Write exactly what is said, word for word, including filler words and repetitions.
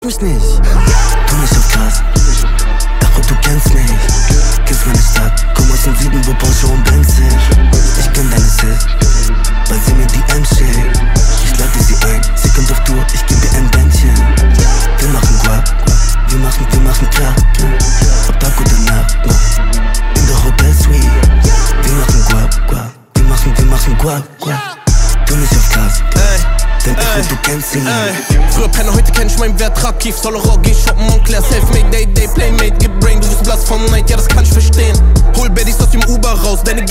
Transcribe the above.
mich nicht, tu nicht auf krass, doch du kennst mich, kennst meine Stadt, komm aus dem Süden, wo Porsche und Benz sind. Ich bin deine Sis, weil sie mir die M schickt. Ich lade sie ein, sie kommt auf Tour, ich geb ihr ein Bändchen. Wir machen Guap, wir machen, wir machen klar, ob Tag oder Nacht, in der Hotel Suite. Wir machen Guap, Guap, wir machen, wir machen Guap, Guap. Tu nicht auf krass, denn ich du kennst sie nicht. Früher Penner, heute kenn ich meinen Wert, trag Kief, Solo Rock, geh shoppen, Montclair, Selfmade, Day, Day, Playmate, gib Brain, du bist blass vom Night, ja das kann ich verstehen. Hol Baddies aus dem Uber raus, deine